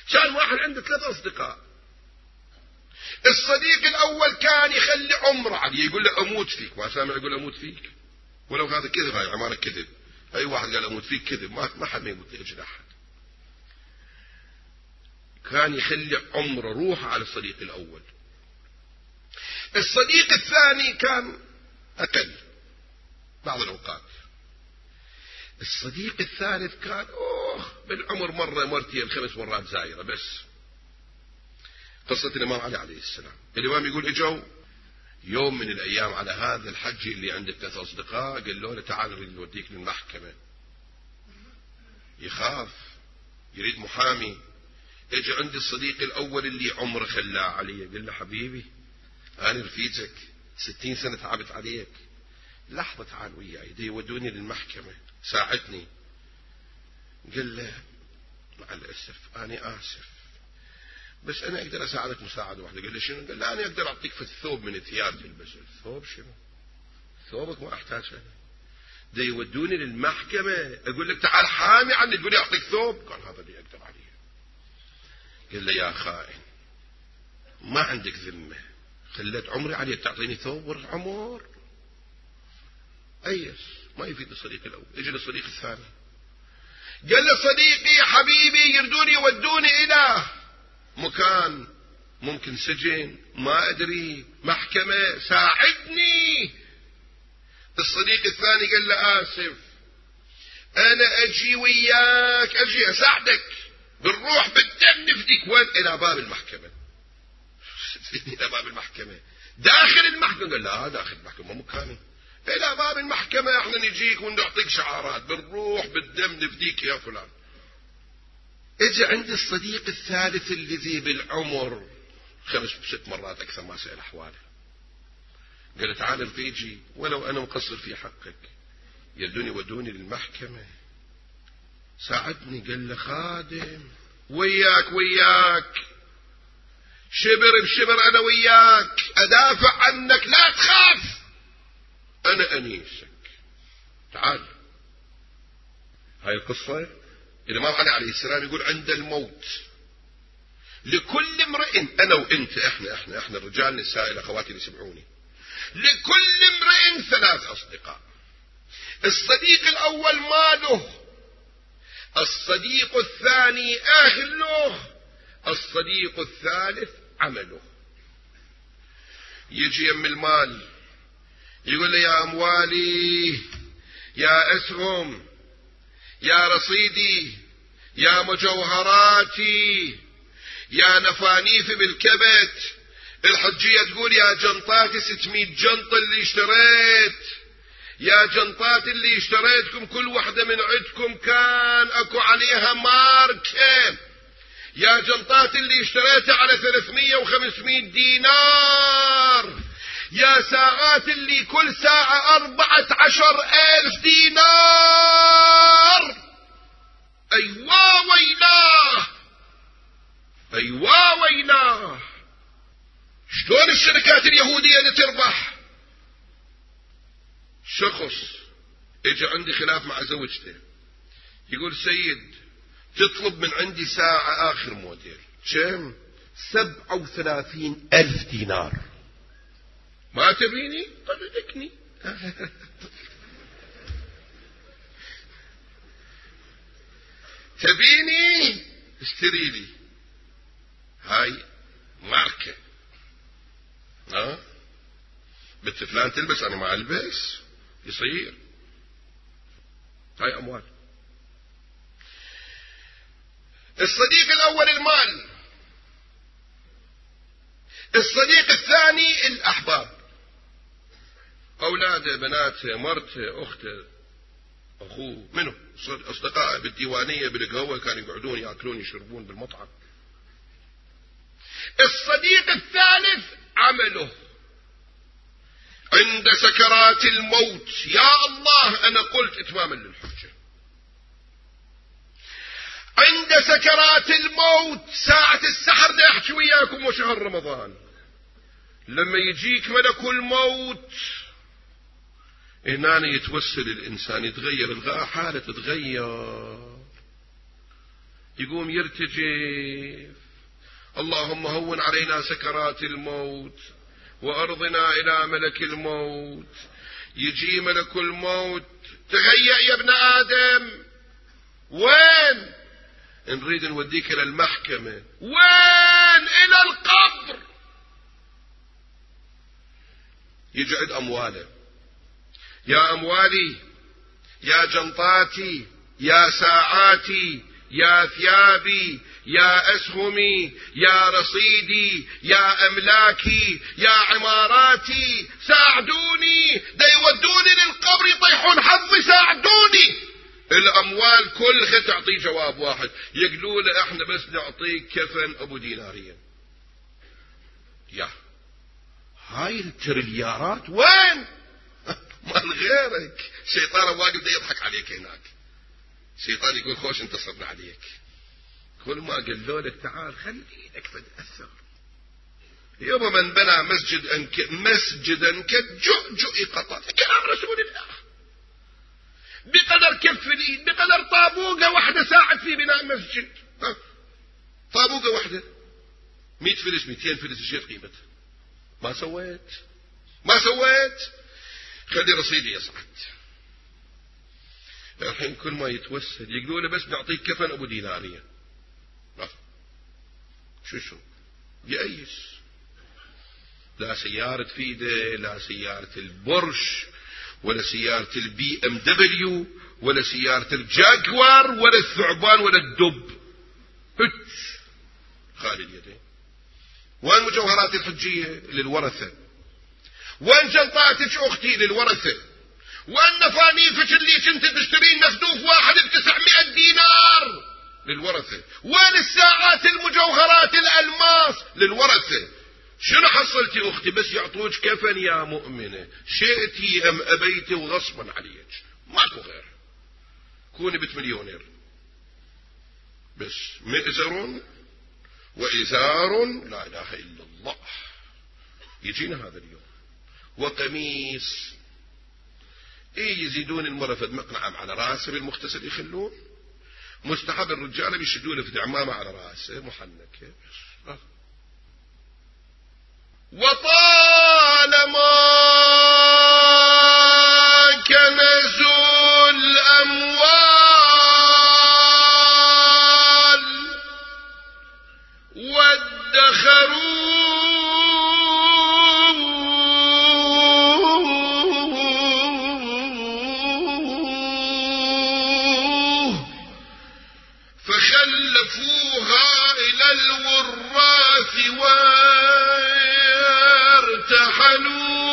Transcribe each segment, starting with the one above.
كان واحد عنده 3 أصدقاء. الصديق الأول كان يخلي عمره عليه، يقول له أموت فيك. ما سامع يقول أموت فيك، ولو هذا كذب، هاي عمارة كذب. أي واحد قال أموت فيك كذب، ما حد ما يقول يجد أحد. كان يخلي عمره روح على الصديق الأول. الصديق الثاني كان أقل بعض الأوقات. الصديق الثالث كان بالعمر مرة مرتين 5 مرات زايرة بس. قصة الإمام علي عليه السلام. الإمام يقول اجوا يوم من الأيام على هذا الحج اللي عنده 3 أصدقاء، قال له تعال نريد نوديك للمحكمة. يخاف، يريد محامي. اجى عند الصديق الأول اللي عمره خلاه علي، قال له حبيبي أنا رفيجك 60 سنة تعبت عليك، لحظة تعال وياي دي يودوني للمحكمة، ساعدني. قال له مع الأسف أنا آسف، بس أنا أقدر أساعدك مساعدة واحدة. قال له شنو؟ قال له أنا أقدر أعطيك في الثوب من ثياب تلبسه. الثوب شنو؟ ثوبك ما أحتاج أنا، دي يودوني للمحكمة أقول لك تعال حامي عني تقول لي أعطيك ثوب؟ قال هذا اللي أقدر عليه. قال له يا خائن ما عندك ذمة، خليت عمري عليك تعطيني ثوب والعمر؟ أيس ما يفيد الصديق الأول. اجى للصديق الثاني قال له صديقي حبيبي يردوني يودوني إلى مكان ممكن سجن، ما أدري، محكمة، ساعدني. الصديق الثاني قال له آسف أنا أجي وياك، أجي أساعدك، بنروح بالدم نفديك. وين؟ إلى باب المحكمة. إلى باب المحكمة، داخل المحكمة. قال لا داخل المحكمة مكاني، إلى باب المحكمة احنا نجيك ونعطيك شعارات، بنروح بالدم نفديك يا فلان. اجى عند الصديق الثالث الذي بالعمر 5 6 مرات أكثر ما سأل أحواله. قال تعال رفيجي ولو أنا مقصر في حقك، يردوني ودوني للمحكمة، ساعدني. قال له خادم وياك شبر بشبر أنا وياك، أدافع عنك، لا تخاف، أنا أنيسك، تعال. هاي القصة الإمام علي عليه السلام يقول عند الموت لكل امرئ، أنا وإنت إحنا الرجال نساء الأخوات اللي يسمعوني، لكل امرئ 3 أصدقاء. الصديق الأول ماله، الصديق الثاني أهله، الصديق الثالث عمله. يجي يم المال يقول لي يا أموالي، يا أسهم، يا رصيدي، يا مجوهراتي، يا نفانيفي بالكبت. الحجية تقول يا جنطاتي 600 جنطة اللي اشتريت، يا جنطات اللي اشتريتكم كل واحدة من عندكم كان اكو عليها ماركة، يا جنطات اللي اشتريتها على 300 و500 دينار، يا ساعات اللي كل ساعة 14,000 دينار. أيوا ويلاه، أيوا ويلاه. شلون الشركات اليهودية اللي تربح؟ شخص اجى عندي خلاف مع زوجته، يقول سيد تطلب من عندي ساعة آخر موديل، كم؟ 37,000 دينار. ما تبيني؟ طلقني. تبيني؟ اشتري لي هاي ماركة. بنت فلان تلبس أنا ما ألبس، يصير هاي أموال. الصديق الأول المال، الصديق الثاني الأحباب، أولاده، بناته، مرته، أخته، أخوه، منه أصدقائه بالديوانية بالقهوة كانوا يقعدون يأكلون يشربون بالمطعم. الصديق الثالث عمله. عند سكرات الموت يا الله أنا قلت إتماما للحجة، عند سكرات الموت ساعة السحر دا أحكي وياكم وشهر رمضان، لما يجيك ملك الموت هنا يتوسل الإنسان، يتغير حالة، تتغير يقوم يرتجف: اللهم هون علينا سكرات الموت وأرضنا إلى ملك الموت. يجي ملك الموت: تهيأ يا ابن آدم. وين؟ نريد نوديك إلى المحكمة. وين؟ إلى القبر. يجعد أمواله: يا أموالي، يا جنطاتي، يا ساعاتي، يا ثيابي، يا أسهمي، يا رصيدي، يا أملاكي، يا عماراتي، ساعدوني، دا يودوني للقبر يطيحون حظي، ساعدوني. الأموال كلها تعطي جواب واحد، يقولوا له: احنا بس نعطيك كفن أبو دينارية. يا هاي التريليارات وين؟ مال غيرك. شيطان واقف دا يضحك عليك هناك. شيطان يقول: خوش انتصرنا عليك. كل ما قالوا لك تعال خلي ايدك تتأثر. يوم من بنى مسجدا كالجؤجؤ قطط، كلام رسول الله، بقدر كف الايد، بقدر طابوقة واحدة ساعد في بناء مسجد. طابوقة واحدة 100 فلس 200 فلس، ايش قيمتها؟ ما سويت. خلي رصيدي يصعد. الحين كل ما يتوسل يقولوا له: بس نعطيك كفن أبو دينارية. شو يأيس. لا سيارة فيدة، لا سيارة البورش، ولا سيارة البي ام دبليو، ولا سيارة الجاكوار، ولا الثعبان، ولا الدب. خالي اليدين. وين مجوهرات الحجية؟ للورثة. وين جنطاتك أختي؟ للورثة. وين نفانيفك اللي كنت تشترين مخدوف واحد ب900 دينار؟ للورثة. وين الساعات المجوهرات الألماس؟ للورثة. شنو حصلتي أختي؟ بس يعطوك كفن يا مؤمنة، شئتي أم أبيتي وغصبا عليك، ماكو غير. كوني بتمليونير، بس مئزر وإزار لا إله إلا الله. يجينا هذا اليوم. وقميص يزيدون المرة فد مقنعة على راسه بالمغتسل يخلون. مستحب الرجال بيشدون في عمامة على راسه محنكة. وطالما كنزوا الأموال وادخروا فخلفوها إلى الوراث وارتحلوا.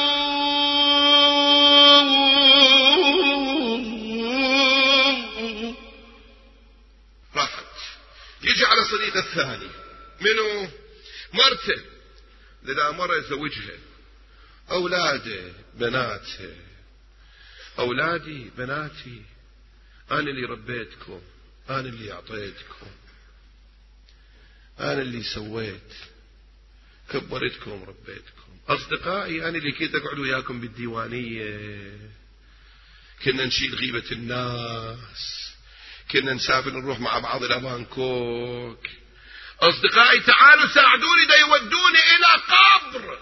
راحت. يجي على صديق الثاني، منو؟ مرته. لذا مرة يزوجها، أولاده بناته. أولادي بناتي، أنا اللي ربيتكم، أنا اللي أعطيتكم، أنا اللي سويت، كبرتكم ربيتكم. أصدقائي، أنا اللي كنت أقعد وياكم بالديوانية، كنا نشيل غيبة الناس، كنا نسافر نروح مع بعض إلى بانكوك. أصدقائي تعالوا ساعدوني، دا يودوني إلى قبر.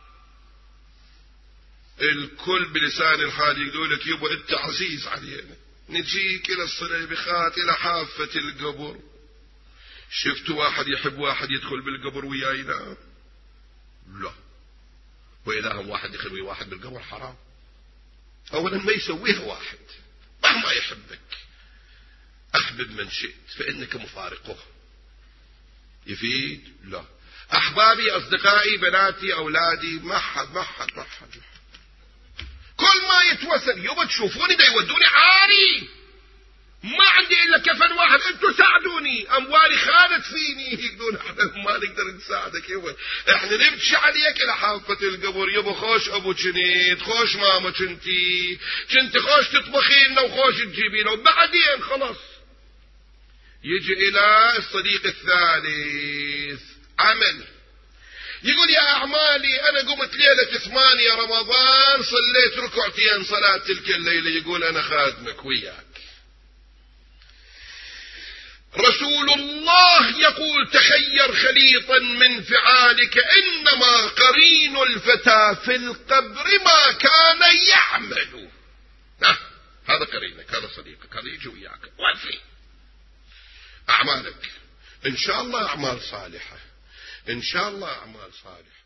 الكل بلسان الحال يقول لك: يبا أنت عزيز علينا، نجيك إلى الصليبخات، إلى حافة القبر. شفت واحد يحب واحد يدخل بالقبر وياه ينام؟ لا. وإذا هم واحد يخلوي واحد بالقبر حرام. أولا ما يسويها واحد، مهما يحبك أحبب من شئت فإنك مفارقه. يفيد؟ لا. أحبابي، أصدقائي، بناتي، أولادي، ما حد كل ما يتوسل يبا تشوفوني دا يودوني عاري، ما عندي إلا كفن واحد، أنتوا ساعدوني، أموالي خانت فيني. يقولون: احنا ما نقدر نساعدك يبا، احنا نبكي عليك إلى حافة القبر. يبا خوش أبو جنيد، خوش ماما كنتي خوش تطبخي لنا وخوش تجيبينا، وبعدين خلاص. يجي إلى الصديق الثالث، عمل. يقول: يا أعمالي، أنا قمت ليلة 8 رمضان صليت ركعتين صلاة تلك الليلة. يقول: أنا خادمك وياك. رسول الله يقول تخير خليطا من فعالك، إنما قرين الفتى في القبر ما كان يعمل. هذا قرينك، هذا صديقك، هذا يجي وياك. وفي أعمالك إن شاء الله أعمال صالحة، إن شاء الله أعمال صالحة.